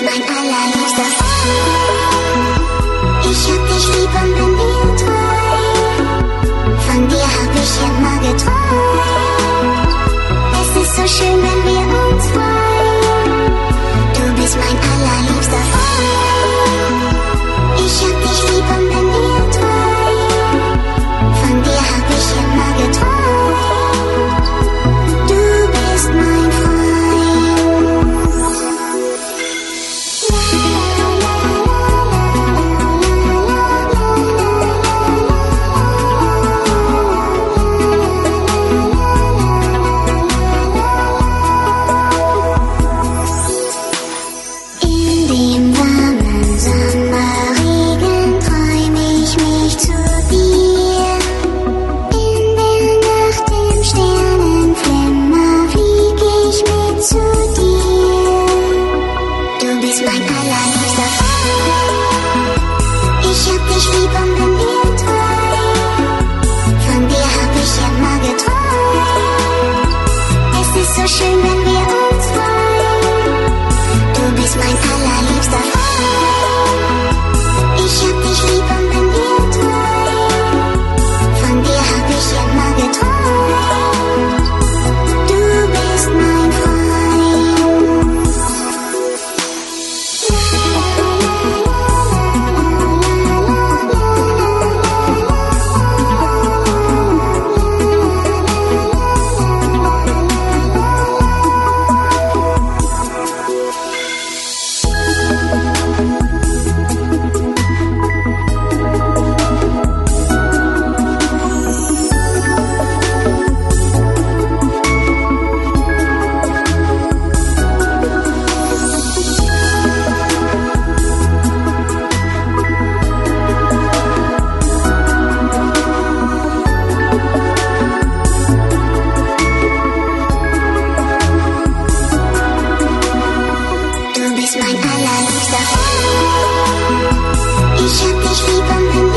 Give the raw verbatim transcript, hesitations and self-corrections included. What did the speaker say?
bist mein allerliebster Freund. Ich hab dich lieb und bin dir treu. Von dir hab ich immer geträumt. Es ist so schön, wenn wir uns freuen. Du bist mein allerliebster Freund. Ich hab dich lieb und bin dir treu. Von dir hab ich immer geträumt. Du bist mein so schön, wenn wir uns freuen. Du bist mein allerliebster Freund. Ich hab dich lieb und bin dir treu. Von dir hab ich immer geträumt. Du bist mein Du bist mein allerliebster Freund. Ich hab dich lieb und bin